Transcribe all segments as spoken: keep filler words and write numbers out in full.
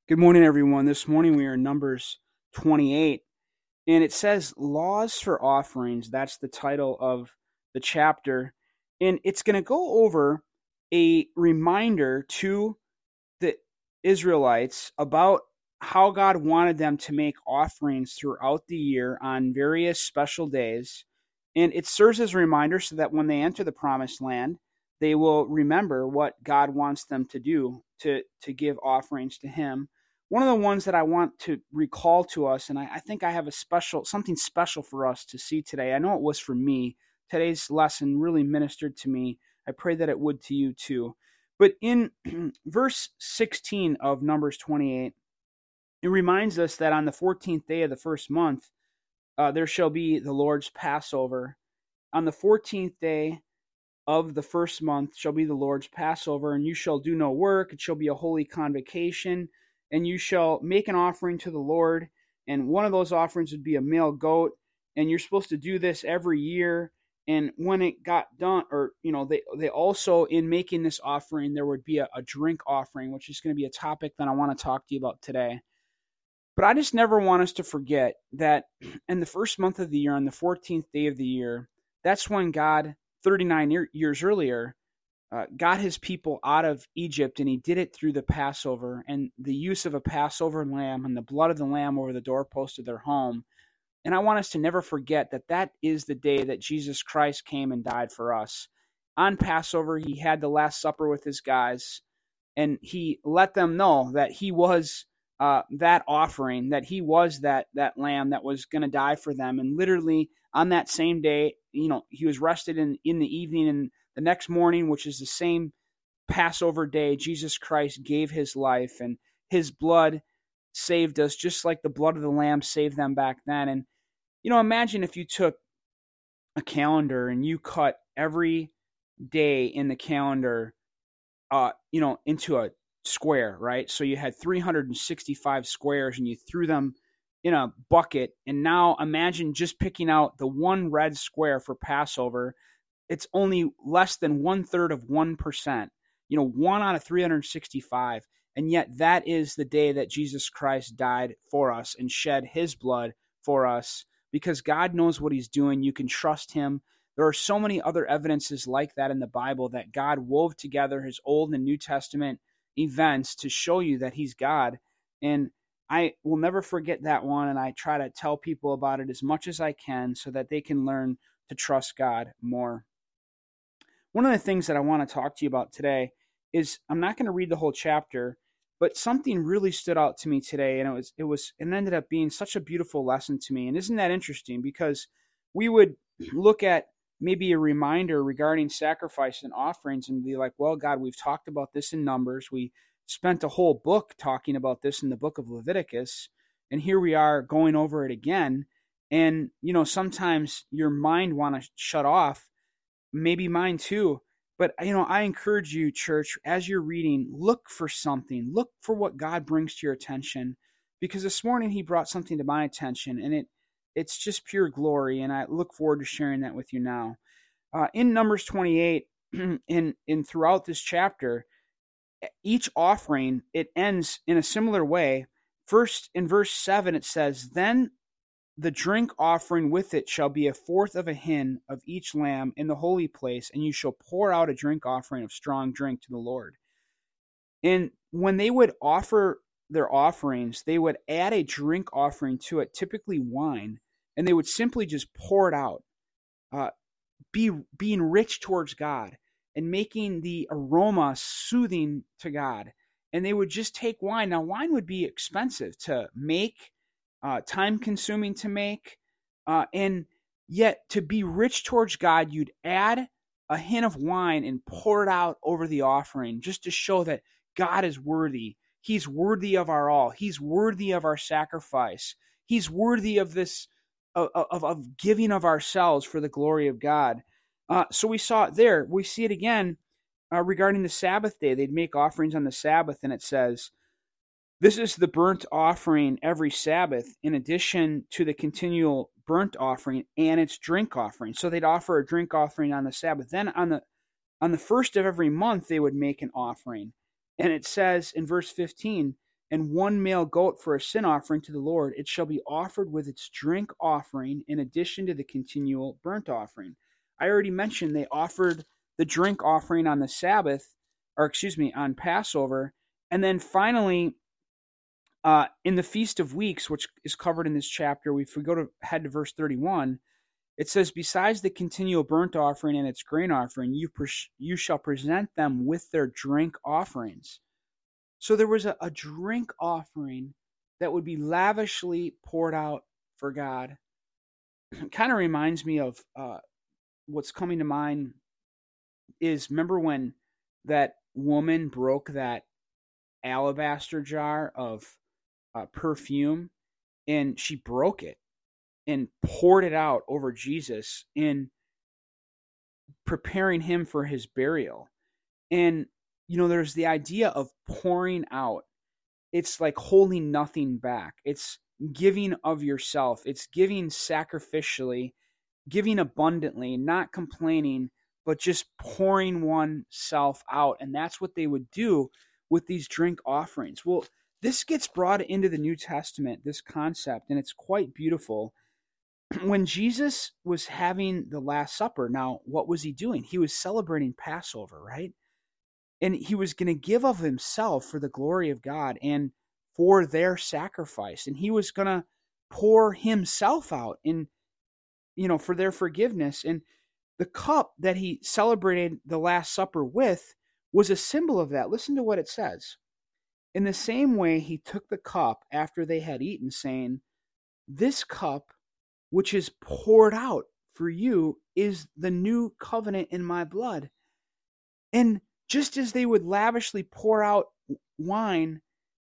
Good morning, everyone. This morning we are in Numbers twenty-eight, and it says Laws for Offerings. That's the title of the chapter. And it's going to go over a reminder to the Israelites about how God wanted them to make offerings throughout the year on various special days. And it serves as a reminder so that when they enter the promised land, they will remember what God wants them to do to, to give offerings to Him. One of the ones that I want to recall to us, and I, I think I have a special something special for us to see today. I know it was for me. Today's lesson really ministered to me. I pray that it would to you too. But in verse sixteen of Numbers twenty-eight, it reminds us that on the fourteenth day of the first month, uh, there shall be the Lord's Passover. On the fourteenth day of the first month shall be the Lord's Passover, and you shall do no work. It shall be a holy convocation, and you shall make an offering to the Lord. And one of those offerings would be a male goat, and you're supposed to do this every year. And when it got done, or, you know, they, they also, in making this offering, there would be a, a drink offering, which is going to be a topic that I want to talk to you about today. But I just never want us to forget that in the first month of the year, on the fourteenth day of the year, that's when God, thirty-nine year, years earlier, uh, got his people out of Egypt, and he did it through the Passover and the use of a Passover lamb and the blood of the lamb over the doorpost of their home. And I want us to never forget that that is the day that Jesus Christ came and died for us. On Passover, he had the Last Supper with his guys, and he let them know that he was uh, that offering, that he was that that lamb that was going to die for them. And literally on that same day, you know, he was rested in, in the evening, and the next morning, which is the same Passover day, Jesus Christ gave his life, and his blood saved us just like the blood of the lamb saved them back then. And you know, imagine if you took a calendar and you cut every day in the calendar, uh, you know, into a square, right? So you had three hundred sixty-five squares, and you threw them in a bucket. And now imagine just picking out the one red square for Passover. It's only less than one third of one percent, you know, one out of three hundred sixty-five. And yet that is the day that Jesus Christ died for us and shed his blood for us. Because God knows what he's doing. You can trust him. There are so many other evidences like that in the Bible, that God wove together his Old and New Testament events to show you that he's God. And I will never forget that one, and I try to tell people about it as much as I can so that they can learn to trust God more. One of the things that I want to talk to you about today is, I'm not going to read the whole chapter, but something really stood out to me today, and it was it was it ended up being such a beautiful lesson to me. And isn't that interesting? Because we would look at maybe a reminder regarding sacrifice and offerings and be like, well, God, we've talked about this in Numbers. We spent a whole book talking about this in the book of Leviticus, and here we are going over it again. And you know, sometimes your mind want to shut off, maybe mine too. But, you know, I encourage you, church, as you're reading, look for something. Look for what God brings to your attention. Because this morning he brought something to my attention, and it it's just pure glory, and I look forward to sharing that with you now. Uh, in Numbers twenty-eight, in, in throughout this chapter, each offering, it ends in a similar way. First, in verse seven, it says, "Then the drink offering with it shall be a fourth of a hin of each lamb in the holy place, and you shall pour out a drink offering of strong drink to the Lord." And when they would offer their offerings, they would add a drink offering to it, typically wine, and they would simply just pour it out, uh, be being rich towards God and making the aroma soothing to God. And they would just take wine. Now, wine would be expensive to make, Uh, time consuming to make, uh, and yet to be rich towards God, you'd add a hint of wine and pour it out over the offering, just to show that God is worthy. He's worthy of our all. He's worthy of our sacrifice. He's worthy of this, of, of, of giving of ourselves for the glory of God. Uh, so we saw it there. We see it again uh, regarding the Sabbath day. They'd make offerings on the Sabbath, and it says, "This is the burnt offering every Sabbath, in addition to the continual burnt offering and its drink offering." So they'd offer a drink offering on the Sabbath. Then on the on the first of every month, they would make an offering. And it says in verse fifteen, and one male goat for a sin offering to the Lord. It shall be offered with its drink offering in addition to the continual burnt offering. I already mentioned they offered the drink offering on the Sabbath, or excuse me, on Passover. And then finally, uh, in the Feast of Weeks, which is covered in this chapter, if we go to head to verse thirty-one, it says, besides the continual burnt offering and its grain offering, you, pres- you shall present them with their drink offerings. So there was a, a drink offering that would be lavishly poured out for God. It kind of reminds me of uh, what's coming to mind is, remember when that woman broke that alabaster jar of uh, perfume, and she broke it and poured it out over Jesus in preparing him for his burial. And, you know, there's the idea of pouring out. It's like holding nothing back. It's giving of yourself. It's giving sacrificially, giving abundantly, not complaining, but just pouring oneself out. And that's what they would do with these drink offerings. Well, this gets brought into the New Testament, this concept, and it's quite beautiful. When Jesus was having the Last Supper, now, what was he doing? He was celebrating Passover, right? And he was going to give of himself for the glory of God and for their sacrifice. And he was going to pour himself out in, you know, for their forgiveness. And the cup that he celebrated the Last Supper with was a symbol of that. Listen to what it says. In the same way, he took the cup after they had eaten, saying, this cup, which is poured out for you, is the new covenant in my blood. And just as they would lavishly pour out wine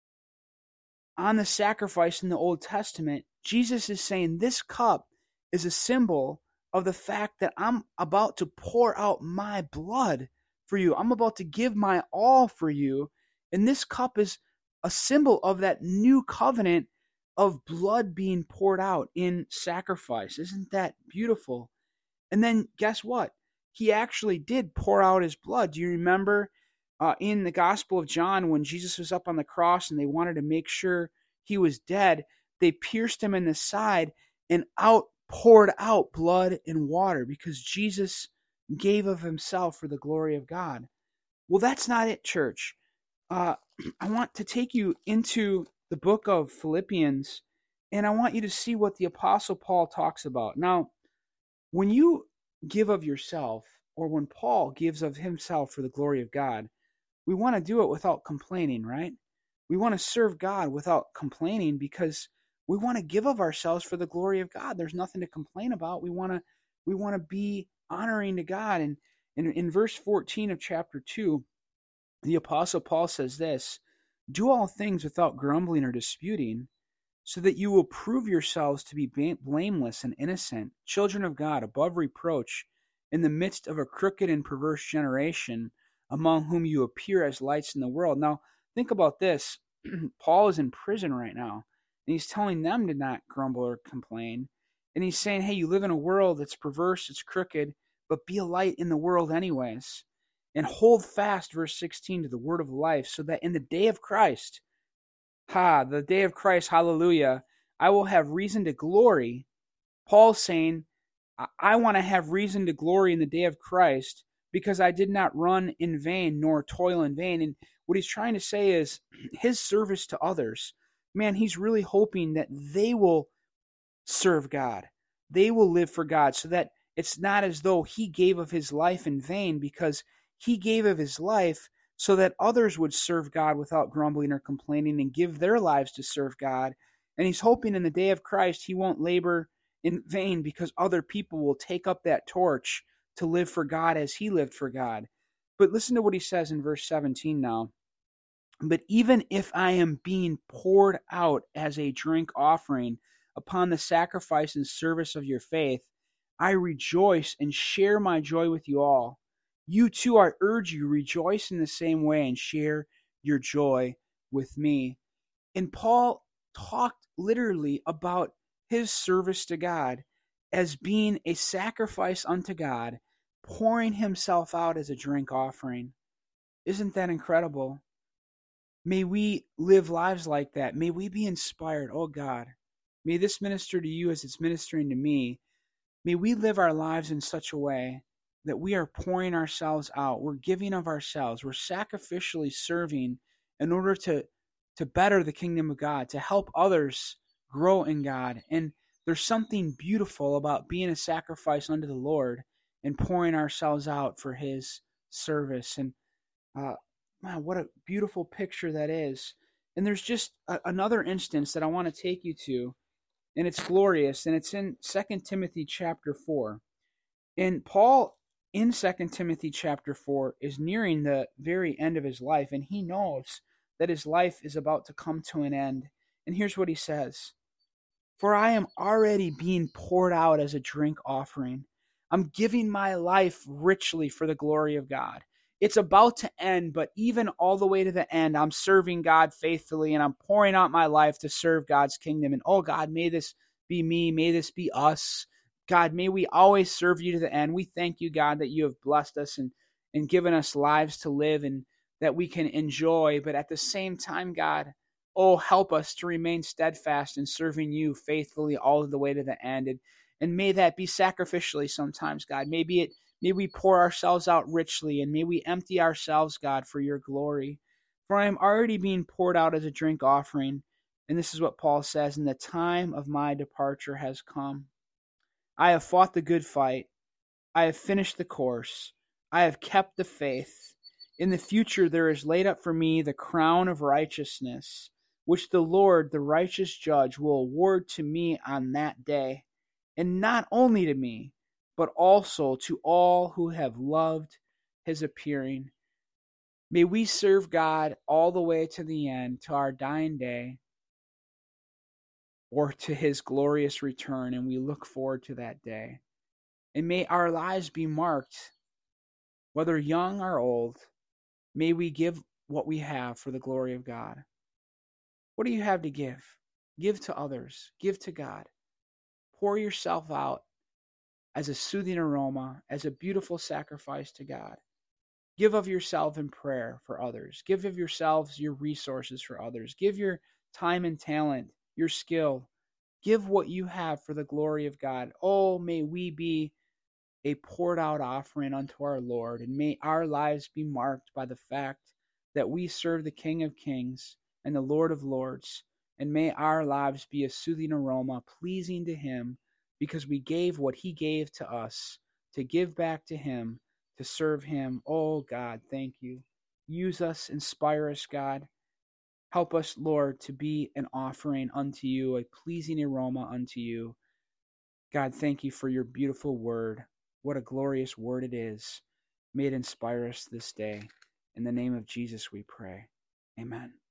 on the sacrifice in the Old Testament, Jesus is saying this cup is a symbol of the fact that I'm about to pour out my blood for you. I'm about to give my all for you. And this cup is a symbol of that new covenant of blood being poured out in sacrifice. Isn't that beautiful? And then guess what? He actually did pour out his blood. Do you remember uh, in the Gospel of John when Jesus was up on the cross and they wanted to make sure he was dead, they pierced him in the side and out poured out blood and water because Jesus gave of himself for the glory of God. Well, that's not it, church. Uh, I want to take you into the book of Philippians, and I want you to see what the Apostle Paul talks about. Now, when you give of yourself, or when Paul gives of himself for the glory of God, we want to do it without complaining, right? We want to serve God without complaining because we want to give of ourselves for the glory of God. There's nothing to complain about. We want to we want to be honoring to God. And in, in verse fourteen of chapter two, the Apostle Paul says this, do all things without grumbling or disputing, so that you will prove yourselves to be blameless and innocent, children of God, above reproach, in the midst of a crooked and perverse generation, among whom you appear as lights in the world. Now, think about this. Paul is in prison right now, and he's telling them to not grumble or complain. And he's saying, hey, you live in a world that's perverse, it's crooked, but be a light in the world anyways. And hold fast, verse sixteen, to the word of life, so that in the day of Christ, ha, the day of Christ, hallelujah, I will have reason to glory. Paul's saying, I want to have reason to glory in the day of Christ because I did not run in vain nor toil in vain. And what he's trying to say is his service to others. Man, he's really hoping that they will serve God. They will live for God so that it's not as though he gave of his life in vain, because he gave of his life so that others would serve God without grumbling or complaining and give their lives to serve God. And he's hoping in the day of Christ he won't labor in vain because other people will take up that torch to live for God as he lived for God. But listen to what he says in verse seventeen now. But even if I am being poured out as a drink offering upon the sacrifice and service of your faith, I rejoice and share my joy with you all. You too, I urge you, rejoice in the same way and share your joy with me. And Paul talked literally about his service to God as being a sacrifice unto God, pouring himself out as a drink offering. Isn't that incredible? May we live lives like that. May we be inspired. Oh God, may this minister to you as it's ministering to me. May we live our lives in such a way that we are pouring ourselves out. We're giving of ourselves. We're sacrificially serving in order to, to better the kingdom of God, to help others grow in God. And there's something beautiful about being a sacrifice unto the Lord and pouring ourselves out for his service. And uh, wow, what a beautiful picture that is. And there's just a, another instance that I want to take you to, and it's glorious, and it's in Second Timothy chapter four. And Paul, in Second Timothy chapter four, is nearing the very end of his life, and he knows that his life is about to come to an end. And here's what he says: "For I am already being poured out as a drink offering. I'm giving my life richly for the glory of God." It's about to end, but even all the way to the end, I'm serving God faithfully, and I'm pouring out my life to serve God's kingdom. And oh God, may this be me. May this be us. God, may we always serve you to the end. We thank you, God, that you have blessed us and, and given us lives to live and that we can enjoy. But at the same time, God, oh, help us to remain steadfast in serving you faithfully all the way to the end. And, and may that be sacrificially sometimes, God. Maybe it May we pour ourselves out richly, and may we empty ourselves, God, for your glory. For I am already being poured out as a drink offering. And this is what Paul says: "And the time of my departure has come. I have fought the good fight. I have finished the course. I have kept the faith. In the future there is laid up for me the crown of righteousness, which the Lord, the righteous judge, will award to me on that day. And not only to me, but also to all who have loved his appearing." May we serve God all the way to the end, to our dying day, or to his glorious return, and we look forward to that day. And may our lives be marked, whether young or old. May we give what we have for the glory of God. What do you have to give? Give to others. Give to God. Pour yourself out as a soothing aroma, as a beautiful sacrifice to God. Give of yourself in prayer for others. Give of yourselves your resources for others. Give your time and talent, your skill. Give what you have for the glory of God. Oh, may we be a poured out offering unto our Lord, and may our lives be marked by the fact that we serve the King of Kings and the Lord of Lords, and may our lives be a soothing aroma, pleasing to him, because we gave what he gave to us, to give back to him, to serve him. Oh God, thank you. Use us, inspire us, God. Help us, Lord, to be an offering unto you, a pleasing aroma unto you. God, thank you for your beautiful word. What a glorious word it is. May it inspire us this day. In the name of Jesus we pray. Amen.